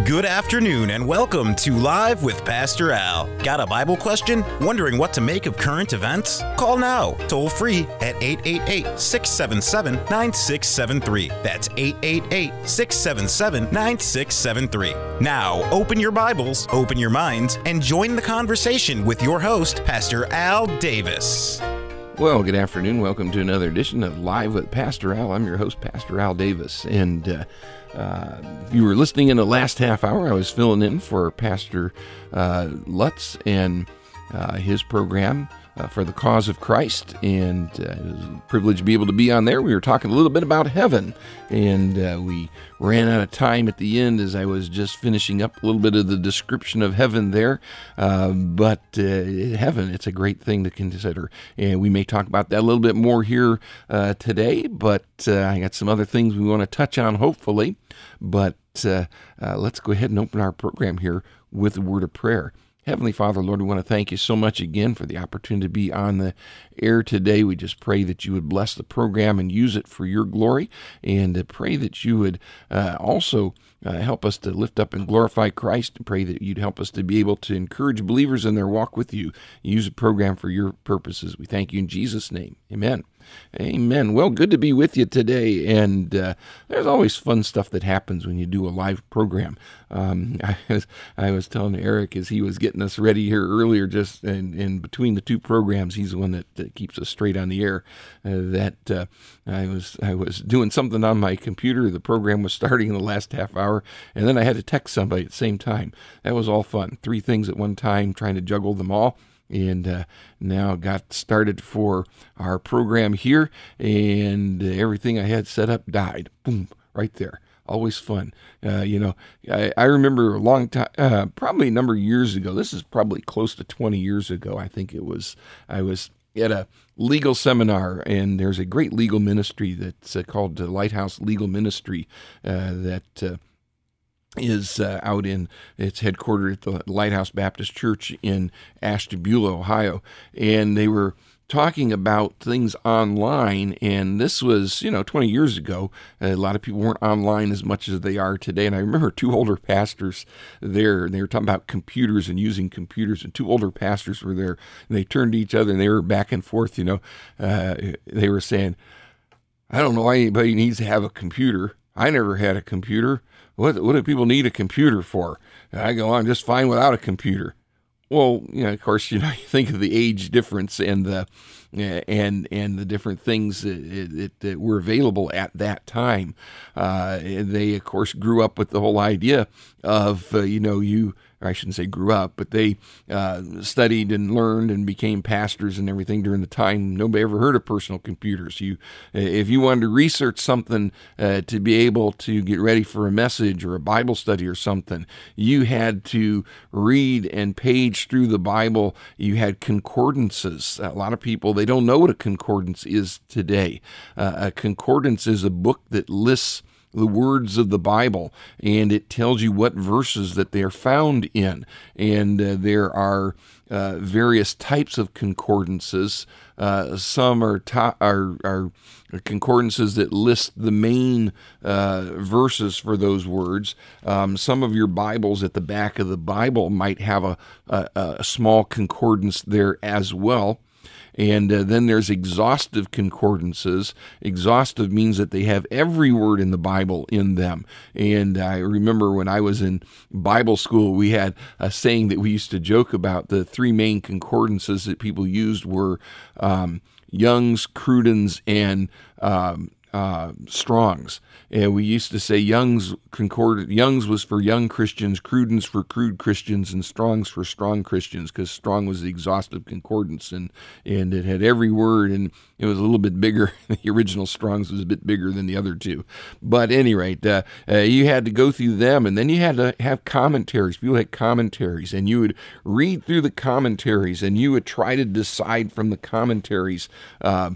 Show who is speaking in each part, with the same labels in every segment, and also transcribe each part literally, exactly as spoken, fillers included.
Speaker 1: Good afternoon and welcome to Live with Pastor Al. Got a Bible question? Wondering what to make of current events? Call now, toll free at eight eight eight, six seven seven, nine six seven three. That's eight eight eight, six seven seven, nine six seven three. Now, open your Bibles, open your minds, and join the conversation with your host, Pastor Al Davis.
Speaker 2: Well, good afternoon. Welcome to another edition of Live with Pastor Al. I'm your host, Pastor Al Davis. And uh, uh, if you were listening in the last half hour, I was filling in for Pastor uh, Lutz and uh, his program uh, for the cause of Christ. And uh, it was a privilege to be able to be on there. We were talking a little bit about heaven. And uh, we ran out of time at the end as I was just finishing up a little bit of the description of heaven there. Uh, but uh, heaven, it's a great thing to consider. And we may talk about that a little bit more here uh, today, but uh, I got some other things we want to touch on, hopefully. But uh, uh, let's go ahead and open our program here with a word of prayer. Heavenly Father, Lord, we want to thank you so much again for the opportunity to be on the air today. We just pray that you would bless the program and use it for your glory, and pray that you would uh, also uh, help us to lift up and glorify Christ, and pray that you'd help us to be able to encourage believers in their walk with you. Use the program for your purposes. We thank you in Jesus' name. Amen. Amen. Well, good to be with you today, and uh, there's always fun stuff that happens when you do a live program. Um, I was I was telling Eric as he was getting us ready here earlier, just in, in between the two programs, he's the one that, that keeps us straight on the air. Uh, that uh, I was I was doing something on my computer. The program was starting in the last half hour, and then I had to text somebody at the same time. That was all fun. Three things at one time, trying to juggle them all. And uh, now got started for our program here, and uh, everything I had set up died. Boom, right there. Always fun. Uh, you know, I, I remember a long time, uh, probably a number of years ago. This is probably close to twenty years ago. I think it was, I was at a legal seminar, and there's a great legal ministry that's uh, called the Lighthouse Legal Ministry uh, that uh, is uh, out in, it's headquartered at the Lighthouse Baptist Church in Ashtabula, Ohio, and they were talking about things online, and this was, you know, twenty years ago. A lot of people weren't online as much as they are today, and I remember two older pastors there, and they were talking about computers and using computers, and two older pastors were there, and they turned to each other, and they were back and forth, you know, uh, they were saying, I don't know why anybody needs to have a computer. I never had a computer. What what do people need a computer for? And I go, I'm just fine without a computer. Well, you know, of course, you know, you think of the age difference and the and and the different things that, that, that were available at that time. Uh, they, of course, grew up with the whole idea of, uh, you know, you, or I shouldn't say grew up, but they uh, studied and learned and became pastors and everything during the time. Nobody ever heard of personal computers. You, if you wanted to research something uh, to be able to get ready for a message or a Bible study or something, you had to read and page through the Bible. You had concordances. A lot of people, they don't know what a concordance is today. Uh, a concordance is a book that lists the words of the Bible, and it tells you what verses that they are found in. And uh, there are uh, various types of concordances. Uh, some are, to- are are concordances that list the main uh, verses for those words. Um, some of your Bibles at the back of the Bible might have a, a, a small concordance there as well. And uh, then there's exhaustive concordances. Exhaustive means that they have every word in the Bible in them. And I remember when I was in Bible school, we had a saying that we used to joke about. The three main concordances that people used were um, Young's, Cruden's, and um, uh, Strong's. And we used to say Young's concord Young's was for young Christians, Cruden's for crude Christians, and Strong's for strong Christians, because Strong was the exhaustive concordance, and and it had every word, and it was a little bit bigger. The original Strong's was a bit bigger than the other two. But at any rate, uh, uh, you had to go through them, and then you had to have commentaries. People had commentaries, and you would read through the commentaries, and you would try to decide from the commentaries uh,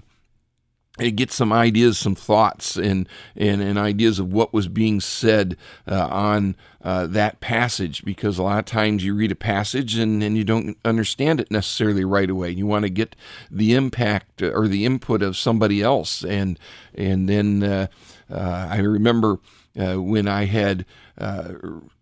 Speaker 2: get some ideas, some thoughts, and and, and ideas of what was being said uh, on uh, that passage, because a lot of times you read a passage and, and you don't understand it necessarily right away. You want to get the impact or the input of somebody else, and and then uh, uh, I remember uh, when I had uh,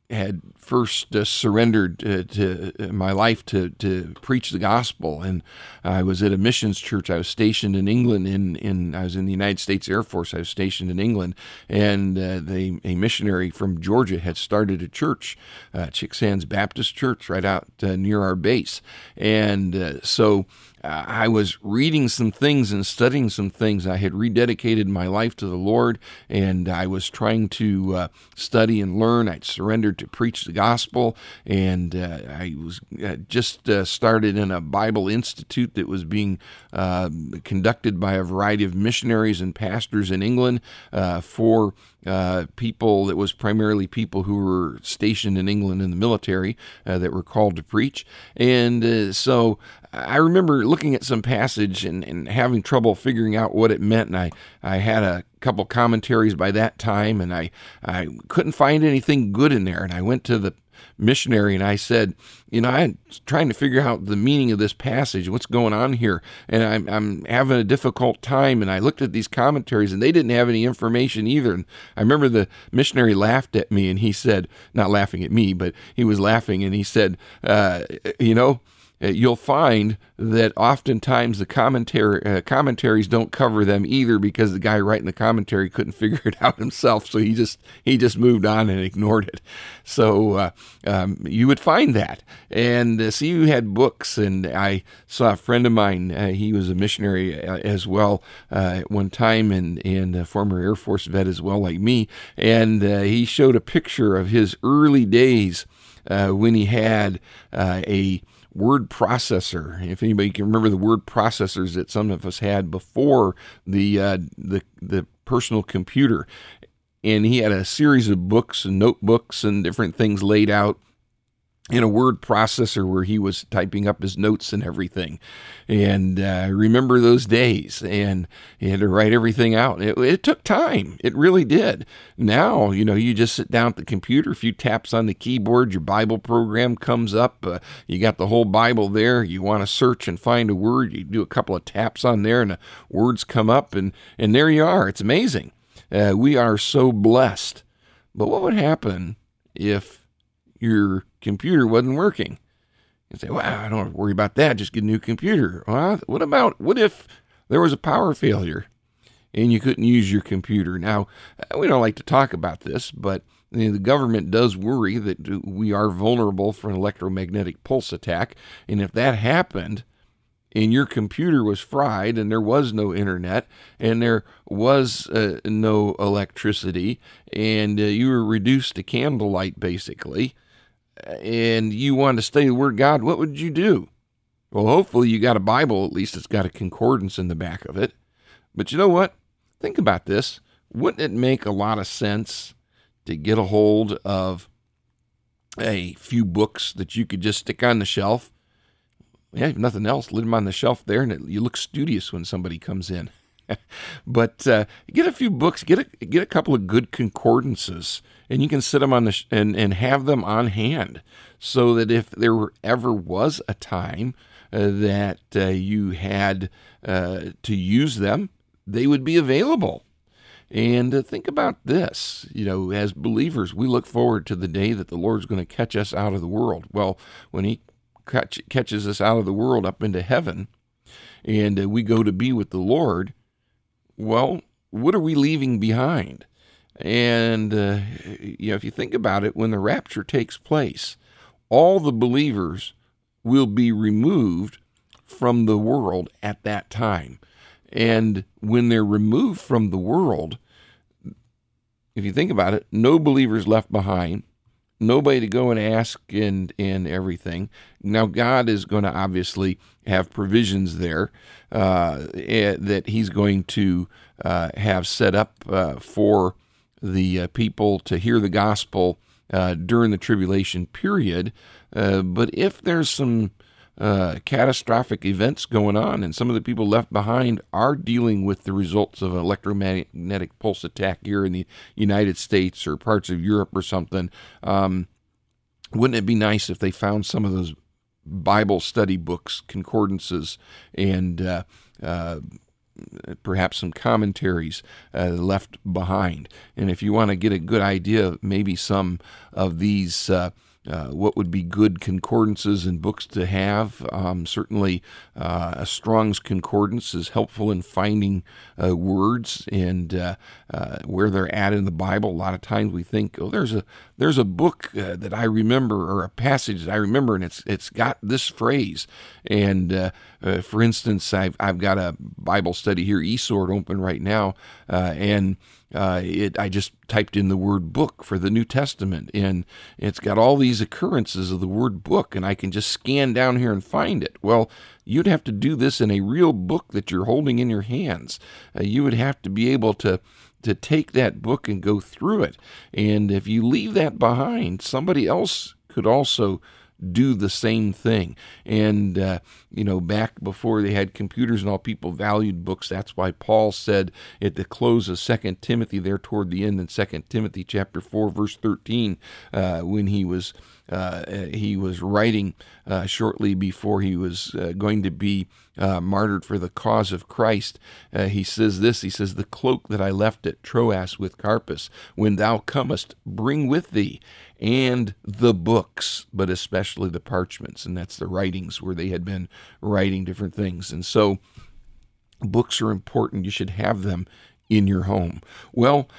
Speaker 2: had first uh, surrendered uh, to uh, my life to, to preach the gospel, and I was at a missions church. I was stationed in England. In, in I was in the United States Air Force. I was stationed in England, and uh, they, a missionary from Georgia had started a church, uh, Chicksands Baptist Church, right out uh, near our base, and uh, so. Uh, I was reading some things and studying some things. I had rededicated my life to the Lord, and I was trying to uh, study and learn. I'd surrendered to preach the gospel, and uh, I was uh, just uh, started in a Bible institute that was being uh, conducted by a variety of missionaries and pastors in England uh, for Uh, people that was primarily people who were stationed in England in the military uh, that were called to preach. And uh, so I remember looking at some passage and, and having trouble figuring out what it meant. And I, I had a couple commentaries by that time, and I, I couldn't find anything good in there. And I went to the missionary and I said, you know, I'm trying to figure out the meaning of this passage, what's going on here, and I'm, I'm having a difficult time. And I looked at these commentaries, and they didn't have any information either. And I remember the missionary laughed at me, and he said, not laughing at me, but he was laughing, and he said, uh, you know, you'll find that oftentimes the commentary uh, commentaries don't cover them either, because the guy writing the commentary couldn't figure it out himself, so he just he just moved on and ignored it. So uh, um, you would find that, and uh, so you had books, and I saw a friend of mine. Uh, he was a missionary uh, as well uh, at one time, and and a former Air Force vet as well, like me, and uh, he showed a picture of his early days uh, when he had uh, a word processor. If anybody can remember the word processors that some of us had before the uh, the the personal computer, and he had a series of books and notebooks and different things laid out in a word processor where he was typing up his notes and everything. And uh, I remember those days, and he had to write everything out. It, it took time. It really did. Now, you know, you just sit down at the computer, a few taps on the keyboard, your Bible program comes up. Uh, you got the whole Bible there. You want to search and find a word. You do a couple of taps on there, and the words come up, and, and there you are. It's amazing. Uh, we are so blessed. But what would happen if your computer wasn't working? You say, well, I don't have to worry about that. Just get a new computer. Well, what about, what if there was a power failure and you couldn't use your computer? Now, we don't like to talk about this, but you know, the government does worry that we are vulnerable for an electromagnetic pulse attack. And if that happened and your computer was fried and there was no internet and there was uh, no electricity, and uh, you were reduced to candlelight basically, and you wanted to study the Word of God, what would you do? Well, hopefully you got a Bible, at least it's got a concordance in the back of it. But you know what? Think about this. Wouldn't it make a lot of sense to get a hold of a few books that you could just stick on the shelf? Yeah, if nothing else, leave them on the shelf there, and it, you look studious when somebody comes in. But uh, get a few books, get a get a couple of good concordances, and you can sit them on the sh- and and have them on hand, so that if there were, ever was a time uh, that uh, you had uh, to use them, they would be available. And uh, think about this, you know, as believers, we look forward to the day that the Lord's going to catch us out of the world. Well, when He catch, catches us out of the world up into heaven, and uh, we go to be with the Lord, well, what are we leaving behind? And, uh, you know, if you think about it, when the rapture takes place, all the believers will be removed from the world at that time. And when they're removed from the world, if you think about it, no believers left behind, nobody to go and ask and, and everything. Now, God is going to obviously have provisions there uh, that He's going to uh, have set up uh, for the uh, people to hear the gospel uh, during the tribulation period. Uh, but if there's some uh, catastrophic events going on, and some of the people left behind are dealing with the results of an electromagnetic pulse attack here in the United States or parts of Europe or something, um, wouldn't it be nice if they found some of those Bible study books, concordances, and uh, uh, perhaps some commentaries uh, left behind. And if you want to get a good idea of maybe some of these uh, Uh, what would be good concordances and books to have. Um, certainly, uh, a Strong's Concordance is helpful in finding uh, words and uh, uh, where they're at in the Bible. A lot of times we think, oh, there's a there's a book uh, that I remember, or a passage that I remember, and it's it's got this phrase. And uh, uh, for instance, I've I've got a Bible study here, eSword, open right now, uh, and Uh, it, I just typed in the word book for the New Testament, and it's got all these occurrences of the word book, and I can just scan down here and find it. Well, you'd have to do this in a real book that you're holding in your hands. Uh, you would have to be able to to take that book and go through it. And if you leave that behind, somebody else could also do the same thing. And, uh, you know, back before they had computers and all, people valued books. That's why Paul said at the close of Second Timothy, there toward the end in Second Timothy chapter four, verse thirteen, uh, when he was uh, he was writing uh, shortly before he was uh, going to be uh, martyred for the cause of Christ, uh, he says this, he says, "The cloak that I left at Troas with Carpus, when thou comest, bring with thee, and the books, but especially the parchments," and that's the writings where they had been writing different things. And so books are important. You should have them in your home. Well,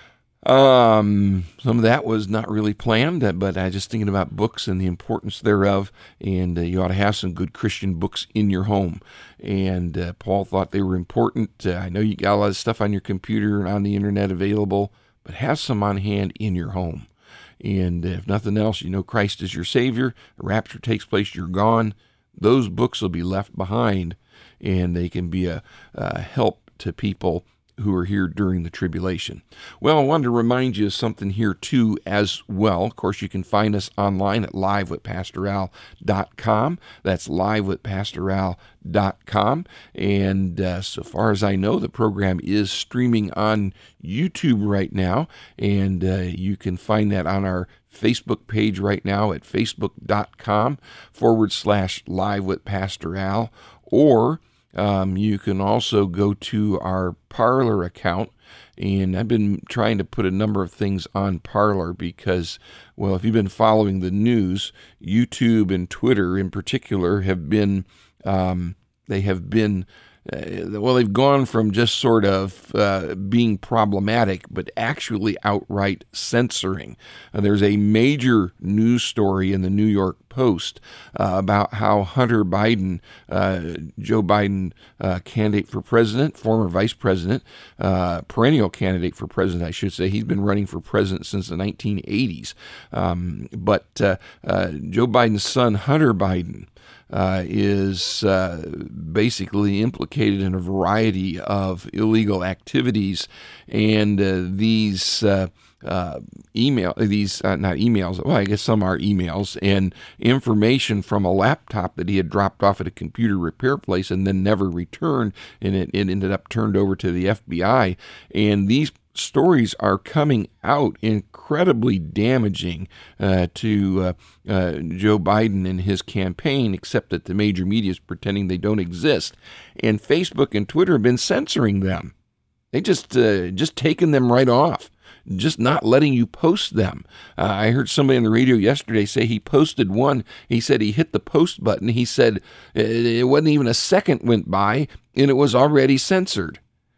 Speaker 2: um, some of that was not really planned, but I was just thinking about books and the importance thereof, and uh, you ought to have some good Christian books in your home. And uh, Paul thought they were important. Uh, I know you got a lot of stuff on your computer and on the internet available, but have some on hand in your home. And if nothing else, you know Christ is your Savior. The rapture takes place, you're gone. Those books will be left behind, and they can be a, a help to people who are here during the tribulation. Well, I wanted to remind you of something here, too, as well. Of course, you can find us online at live with pastor al dot com. That's live with pastor al dot com. And uh, so far as I know, the program is streaming on YouTube right now, and uh, you can find that on our Facebook page right now at facebook.com forward slash live with Pastor Al, or Um, you can also go to our Parler account, and I've been trying to put a number of things on Parler because, well, if you've been following the news, YouTube and Twitter in particular have been, um, they have been, uh, well, they've gone from just sort of uh, being problematic, but actually outright censoring. Uh, there's a major news story in the New York Post uh, about how Hunter Biden, uh, Joe Biden, uh, candidate for president, former vice president, uh, perennial candidate for president, I should say. He's been running for president since the nineteen eighties. Um, but uh, uh, Joe Biden's son, Hunter Biden, Uh, is uh, basically implicated in a variety of illegal activities, and uh, these uh, uh, email these uh, not emails. Well, I guess some are emails and information from a laptop that he had dropped off at a computer repair place and then never returned, and it, it ended up turned over to the F B I. And these stories are coming out incredibly damaging uh, to uh, uh, Joe Biden and his campaign, except that the major media is pretending they don't exist. And Facebook and Twitter have been censoring them. They just uh, just taken them right off, just not letting you post them. Uh, I heard somebody on the radio yesterday say he posted one. He said he hit the post button. He said it wasn't even a second went by, and it was already censored.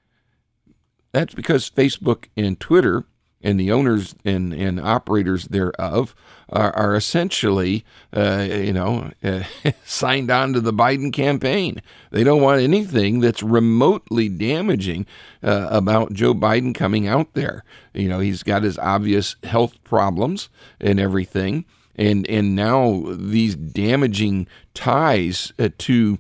Speaker 2: That's because Facebook and Twitter and the owners and, and operators thereof are, are essentially, uh, you know, uh, signed on to the Biden campaign. They don't want anything that's remotely damaging uh, about Joe Biden coming out there. You know, he's got his obvious health problems and everything, and and now these damaging ties uh, to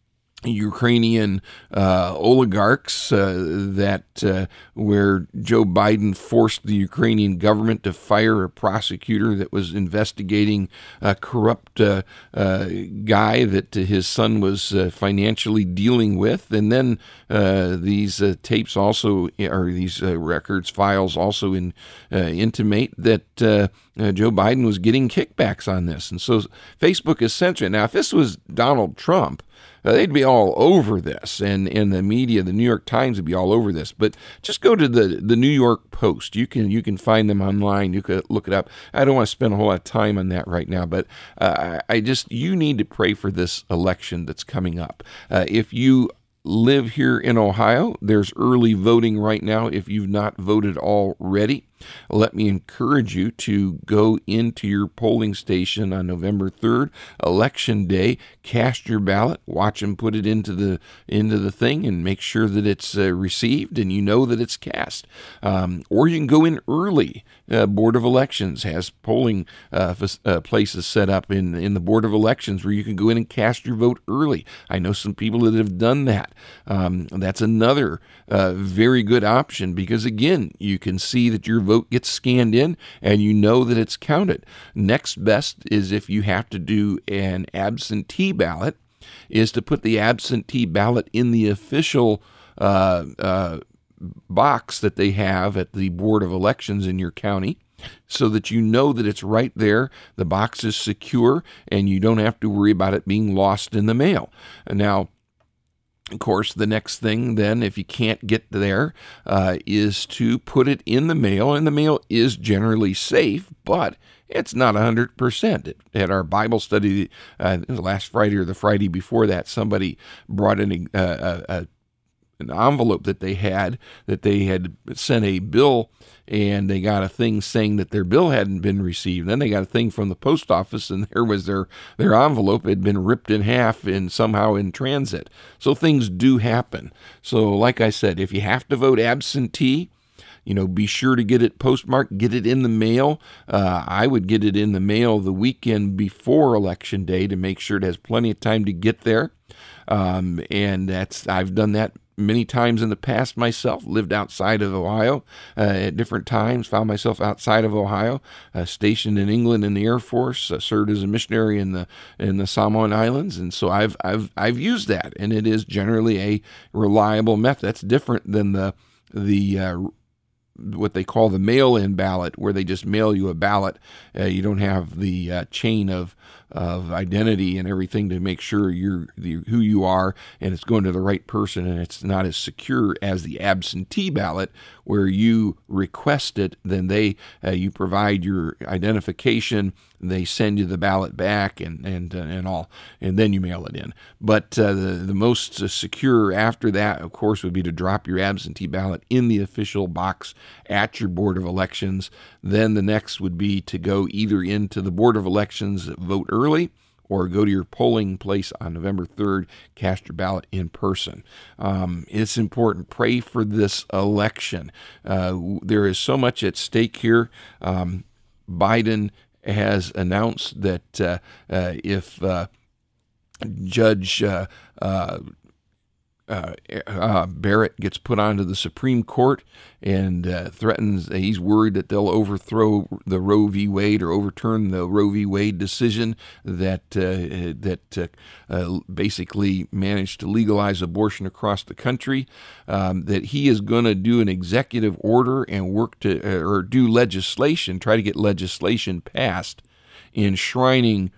Speaker 2: Ukrainian uh, oligarchs uh, that uh, where Joe Biden forced the Ukrainian government to fire a prosecutor that was investigating a corrupt uh, uh, guy that his son was uh, financially dealing with. And then uh, these uh, tapes also, or these uh, records, files also in, uh, intimate that uh, uh, Joe Biden was getting kickbacks on this. And so Facebook is censoring. Now, if this was Donald Trump, uh, they'd be all over this, and, and the media, the New York Times would be all over this. But just go to the, the New York Post. You can you can find them online. You could look it up. I don't want to spend a whole lot of time on that right now, but uh, I just you need to pray for this election that's coming up. Uh, if you live here in Ohio, there's early voting right now. If you've not voted already, let me encourage you to go into your polling station on November third, Election Day, cast your ballot, watch them put it into the into the thing, and make sure that it's uh, received and you know that it's cast. Um, or you can go in early. Uh, Board of Elections has polling uh, f- uh, places set up in, in the Board of Elections where you can go in and cast your vote early. I know some people that have done that. Um, that's another uh, very good option because, again, you can see that your vote gets scanned in and you know that it's counted. Next best is if you have to do an absentee ballot, is to put the absentee ballot in the official uh, uh, box that they have at the Board of Elections in your county, so that you know that it's right there, the box is secure, and you don't have to worry about it being lost in the mail. And now, of course, the next thing then, if you can't get there, uh, is to put it in the mail, and the mail is generally safe, but it's not one hundred percent. At our Bible study uh, last Friday or the Friday before that, somebody brought in a, a, a an envelope that they had, that they had sent a bill, and they got a thing saying that their bill hadn't been received. Then they got a thing from the post office, and there was their, their envelope had been ripped in half and somehow in transit. So things do happen. So like I said, if you have to vote absentee, you know, be sure to get it postmarked, get it in the mail. Uh, I would get it in the mail the weekend before Election Day to make sure it has plenty of time to get there. Um, and that's I've done that many times in the past myself, lived outside of Ohio uh, at different times, found myself outside of Ohio, uh, stationed in England in the Air Force, uh, served as a missionary in the in the Samoan Islands, and so I've I've I've used that, and it is generally a reliable method. That's different than the the uh, what they call the mail-in ballot, where they just mail you a ballot. Uh, you don't have the uh, chain of of identity and everything to make sure you're the, who you are, and it's going to the right person, and it's not as secure as the absentee ballot, where you request it, then they uh, you provide your identification, they send you the ballot back, and and uh, and all, and then you mail it in. But uh, the the most uh, secure after that, of course, would be to drop your absentee ballot in the official box at your Board of Elections. Then the next would be to go either into the Board of Elections, vote early, or go to your polling place on November third, cast your ballot in person. Um, it's important. Pray for this election. Uh, there is so much at stake here. Um, Biden has announced that uh, uh, if uh, Judge uh, uh, Uh, uh, Barrett gets put onto the Supreme Court and uh, threatens, he's worried that they'll overthrow the Roe v. Wade or overturn the Roe v. Wade decision that uh, that uh, uh, basically managed to legalize abortion across the country, um, that he is going to do an executive order and work to, uh, or do legislation, try to get legislation passed enshrining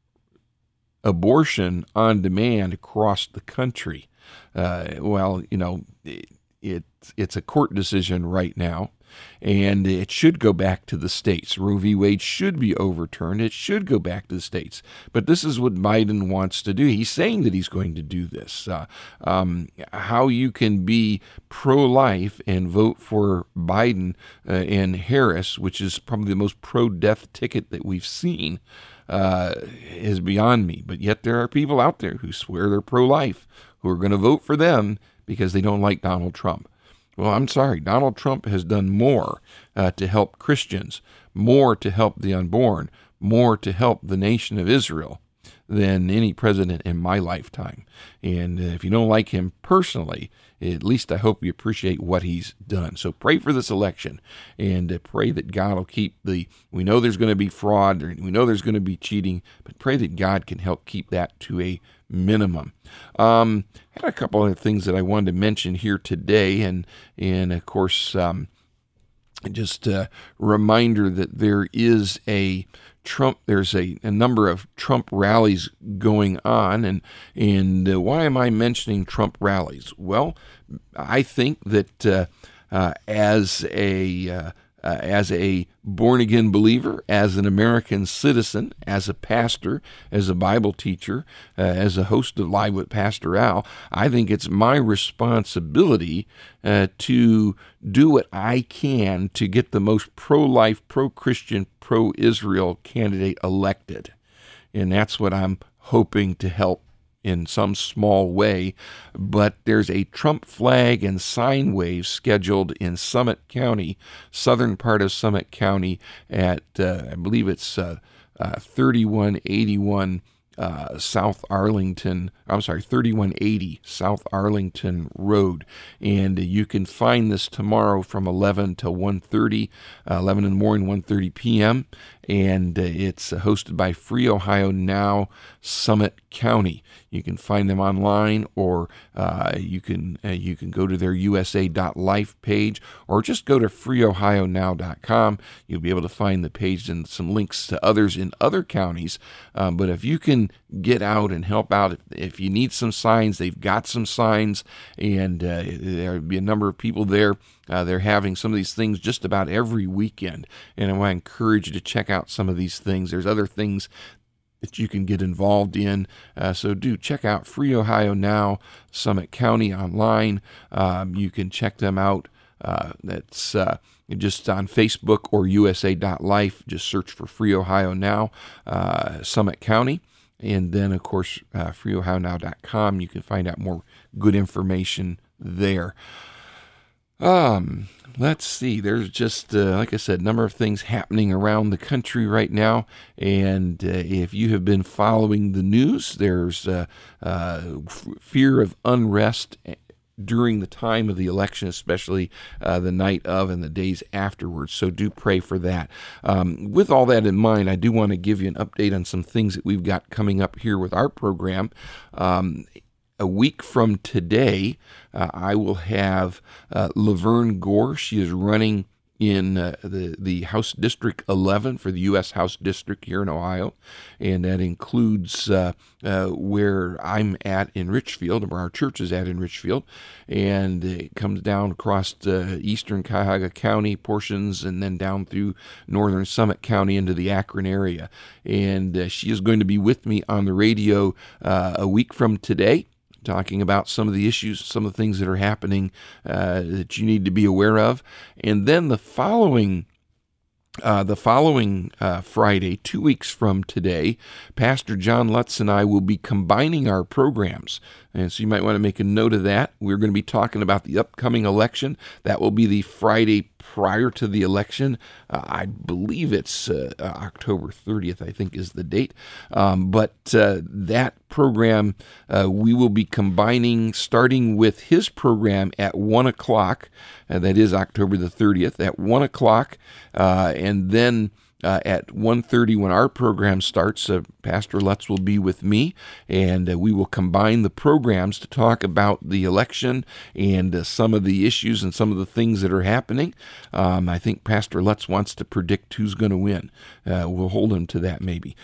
Speaker 2: abortion on demand across the country. Uh, well, you know, it, it it's a court decision right now, and it should go back to the states. Roe v. Wade should be overturned. It should go back to the states. But this is what Biden wants to do. He's saying that he's going to do this. Uh, um, how you can be pro-life and vote for Biden uh, and Harris, which is probably the most pro-death ticket that we've seen, uh, is beyond me. But yet there are people out there who swear they're pro-life, who are going to vote for them because they don't like Donald Trump. Well, I'm sorry. Donald Trump has done more uh, to help Christians, more to help the unborn, more to help the nation of Israel than any president in my lifetime. And if you don't like him personally, at least I hope you appreciate what he's done. So pray for this election, and uh, pray that God will keep the, we know there's going to be fraud, or we know there's going to be cheating, but pray that God can help keep that to a minimum. Um, I had a couple of things that I wanted to mention here today, and, and of course, um, just a reminder that there is a Trump, there's a, a number of Trump rallies going on, and and uh, why am I mentioning Trump rallies? Well, I think that uh, uh, as a uh, uh, as a born-again believer, as an American citizen, as a pastor, as a Bible teacher, uh, as a host of Live with Pastor Al, I think it's my responsibility uh, to do what I can to get the most pro-life, pro-Christian, pro-Israel candidate elected. And that's what I'm hoping to help in some small way. But there's a Trump flag and sign wave scheduled in Summit County, southern part of Summit County at, uh, I believe it's uh, uh, thirty-one eighty-one Uh, South Arlington, I'm sorry, thirty-one eighty South Arlington Road. And you can find this tomorrow from eleven to one thirty, uh, eleven in the morning, one thirty p.m. And uh, it's hosted by Free Ohio Now Summit County. You can find them online, or uh, you can uh, you can go to their U S A dot life page, or just go to free ohio now dot com. You'll be able to find the page and some links to others in other counties. Um, but if you can get out and help out, if, if you need some signs, they've got some signs, and uh, there'll be a number of people there. Uh, they're having some of these things just about every weekend, and I want to encourage you to check out some of these things. There's other things that you can get involved in, uh, so do check out Free Ohio Now Summit County online. Um, you can check them out. Uh, that's uh, just on Facebook or U S A dot life. Just search for Free Ohio Now uh, Summit County. And then, of course, uh, free ohio now dot com. You can find out more good information there. Um, let's see. There's just, uh, like I said, a number of things happening around the country right now. And uh, if you have been following the news, there's uh, uh, f- fear of unrest during the time of the election, especially uh, the night of and the days afterwards. So do pray for that. Um, with all that in mind, I do want to give you an update on some things that we've got coming up here with our program. Um, A week from today, uh, I will have uh, Laverne Gore. She is running in uh, the, the House District eleven for the U S House District here in Ohio, and that includes uh, uh, where I'm at in Richfield, where our church is at in Richfield, and it comes down across uh, eastern Cuyahoga County portions and then down through northern Summit County into the Akron area. And uh, she is going to be with me on the radio uh, a week from today, talking about some of the issues, some of the things that are happening uh, that you need to be aware of. And then the following uh, the following uh, Friday, two weeks from today, Pastor John Lutz and I will be combining our programs. And so you might want to make a note of that. We're going to be talking about the upcoming election. That will be the Friday prior to the election. Uh, I believe it's uh, October thirtieth, I think is the date. Um, but uh, that program, uh, we will be combining, starting with his program at one o'clock. Uh, that is October the thirtieth, at one o'clock. Uh, and then Uh, at one thirty, when our program starts, uh, Pastor Lutz will be with me, and uh, we will combine the programs to talk about the election and uh, some of the issues and some of the things that are happening. Um, I think Pastor Lutz wants to predict who's going to win. Uh, we'll hold him to that maybe.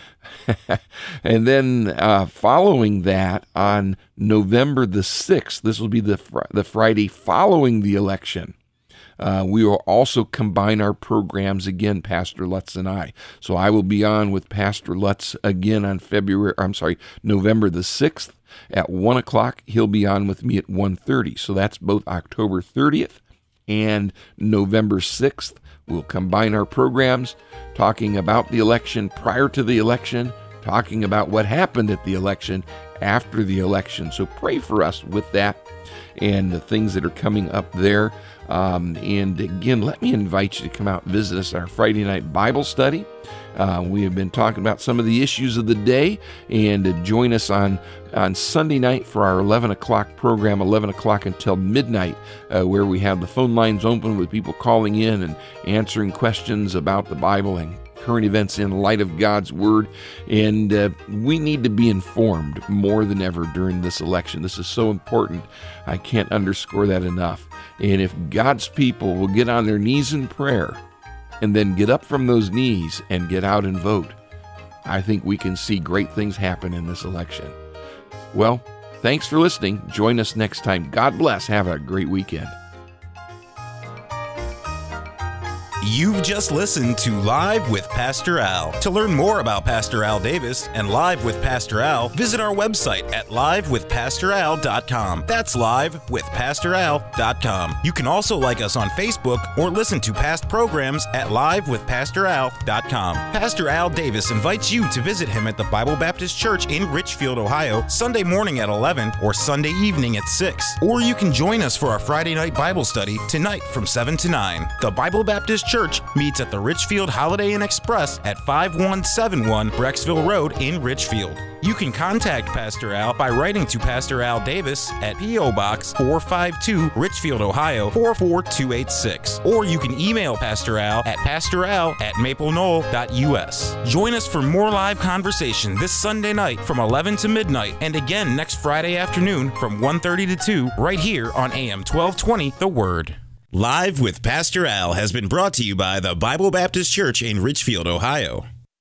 Speaker 2: And then uh, following that, on November the sixth, this will be the fr- the Friday following the election. Uh, we will also combine our programs again, Pastor Lutz and I. So I will be on with Pastor Lutz again on February, I'm sorry, November the sixth at one o'clock. He'll be on with me at one thirty. So that's both October thirtieth and November sixth. We'll combine our programs, talking about the election prior to the election, talking about what happened at the election after the election. So pray for us with that and the things that are coming up there. Um, and again, let me invite you to come out and visit us at our Friday night Bible study. Uh, we have been talking about some of the issues of the day, and uh, join us on, on Sunday night for our eleven o'clock program, eleven o'clock until midnight, uh, where we have the phone lines open with people calling in and answering questions about the Bible and current events in light of God's Word. And uh, we need to be informed more than ever during this election. This is so important. I can't underscore that enough. And if God's people will get on their knees in prayer and then get up from those knees and get out and vote, I think we can see great things happen in this election. Well, thanks for listening. Join us next time. God bless. Have a great weekend.
Speaker 1: You've just listened to Live with Pastor Al. To learn more about Pastor Al Davis and Live with Pastor Al, visit our website at live with pastor al dot com. That's live with pastor al dot com. You can also like us on Facebook or listen to past programs at live with pastor al dot com. Pastor Al Davis invites you to visit him at the Bible Baptist Church in Richfield, Ohio, Sunday morning at eleven or Sunday evening at six. Or you can join us for our Friday night Bible study tonight from seven to nine. The Bible Baptist Church meets at the Richfield Holiday Inn Express at five one seven one Brecksville Road in Richfield. You can contact Pastor Al by writing to Pastor Al Davis at P O Box four five two, Richfield, Ohio four four two eight six. Or you can email Pastor Al at pastoral at maple knoll dot u s. Join us for more live conversation this Sunday night from eleven to midnight, and again next Friday afternoon from one thirty to two, right here on A M twelve twenty, The Word. Live with Pastor Al has been brought to you by the Bible Baptist Church in Richfield, Ohio.